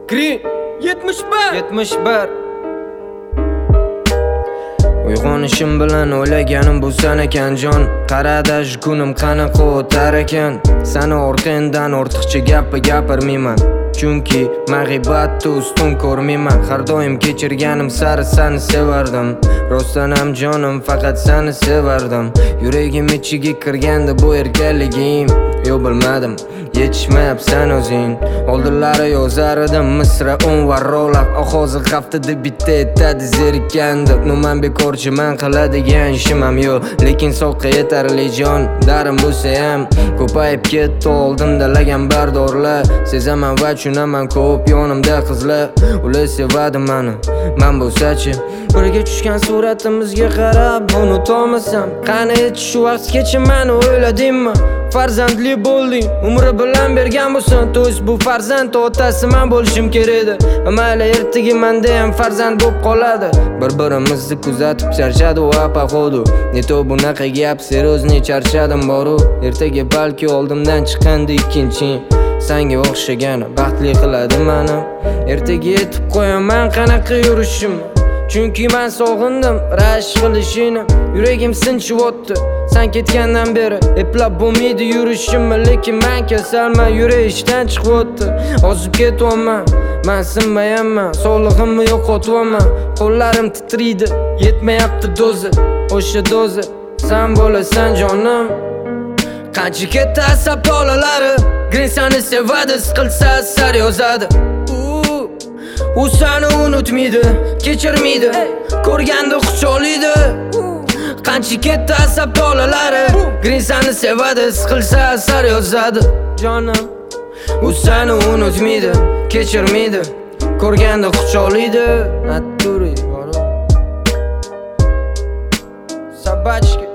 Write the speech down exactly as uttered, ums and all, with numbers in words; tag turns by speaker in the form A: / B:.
A: Green yetmish bir
B: yetmish bir Uyg'onishim bilan o'ylaganim bu san ekan jon. Qaradash kunim qanaqa o'tar ekan. Sani orqangdan ortiqcha gapni gapirmayman, chunki mag'iybatni ustun ko'rmayman. Har doim kechirganim sari sani sevardim. Rostdan ham jonim faqat sani sevardim. Yuragim ichiga kirganda bu erkaligim. Yo bilmadim, yetishmayapsan o'zing. Oldinlari yozar edim misra o'n varroqlab. Hozir haftada bitta aytadi zerikandi. Umuman bekorchiman, qiladigan ishim ham yo'q, lekin sog'qa yetarli jon. Darim bo'lsa ham ko'payib ketdi oldimda lagan bardorlar. Sezaman va tushunaman ko'p yonimda qizlar. Ular sevadi mani, men bo'lsa-chi birga tushgan suratimizga qarab unutolmasam. Qani edi shu vaqtgacha meni o'yladingmi? Farzandli bo'lding, umri bilan bergan bo'lsin to'ys. Bu farzand otasi men bo'lishim kerak edi. Mayli ertaga menda ham farzand bo'lib qoladi. Bir-birimizni kuzatib charchadi va paxodu. Neto bunaqa gap serozne charchadim boru. Ertaga balki oldimdan chiqqanda ikkinchi senga o'xshagan baxtli qiladi meni. Ertaga yetib qo'yaman qanaqa yurishim, chunki men sog'indim rash qilishini. Yuragim sinchib o'tdi sen ketgandan beri. Eplab bo'lmaydi yurishim, lekin men kasalman, yurak ishdan chiqib o'tdi. Ozib ketyapman, men sinmayapman, sog'lig'imni yo'qotyapman. Qo'llarim titraydi, yetmayapti dozi. O'sha dozi sen bo'lasan jonim. Qancha ketdi asab tolalari, Green seni sevadi, siqilsa asar yozadi. U seni unutmaydi, kechirmaydi, ko'rganda quchoqlaydi. Qancha ketdi asab tolalari, Green seni sevadi, siqilsa asar yozadi jonim. U seni unutmaydi, kechirmaydi, ko'rganda quchoqlaydi. Naturi Sabachka